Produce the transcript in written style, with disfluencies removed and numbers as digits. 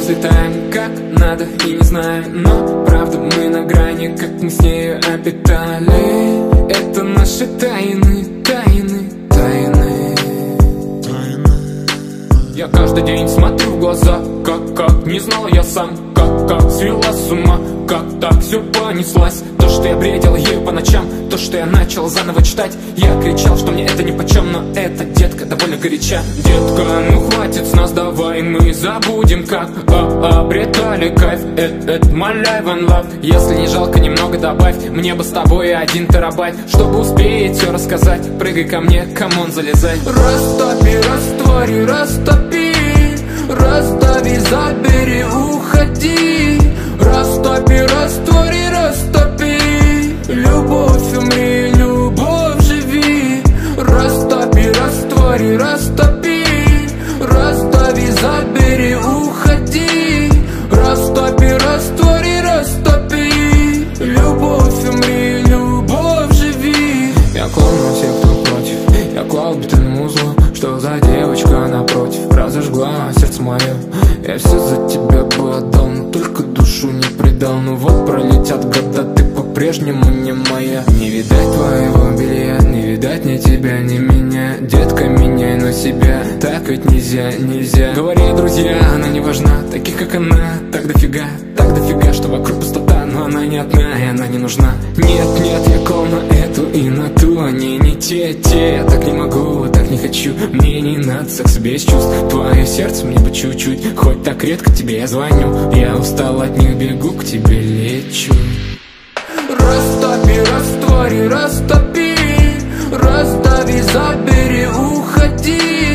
взлетаем как надо и не знаю, но правда мы на грани, как мы с нею обитали. Это наши тайны, тайны, тайны. Я каждый день смотрю в глаза, как не знал я сам, как свела с ума, как так все понеслась. То, что я бредил ею по ночам, то, что я начал заново читать. Я кричал, что мне это нипочем, но эта детка довольно горяча. Детка, ну хватит с нас, давай мы забудем, как обретали кайф. Это my life and love. Если не жалко, немного добавь, мне бы с тобой 1 терабайт, чтобы успеть все рассказать. Прыгай ко мне, камон, залезай. Растопи, раствори, растопи, раздави, забери, уходи. Растопи, раствори, растопи, любовь умри, любовь живи. Растопи, раствори, растопи, раздави, забери, уходи. Растопи, раствори, растопи, любовь умри, любовь живи. Я клон на всех, кто против, я клал бетонному узлу. Что за девочка напротив разожгла сердце мое. Я все за тебя бы отдал, но только душу не предал. Ну вот пролетят года, ты по-прежнему не моя. Не видать твоего белья, не видать ни тебя, ни меня. Детка, меняй на себя, так ведь нельзя, нельзя. Говори, друзья, она не важна, таких как она так дофига, что вокруг пустота. Но она не одна и она не нужна. Нет, нет, я клал на эту и на ту, они не те. Я так не могу, так не хочу. Мне не надо секс без чувств. Твое сердце мне бы чуть-чуть, хоть так редко тебе я звоню. Я устал от них, бегу к тебе, лечу. Растопи, раствори, растопи, раздави, забери, уходи.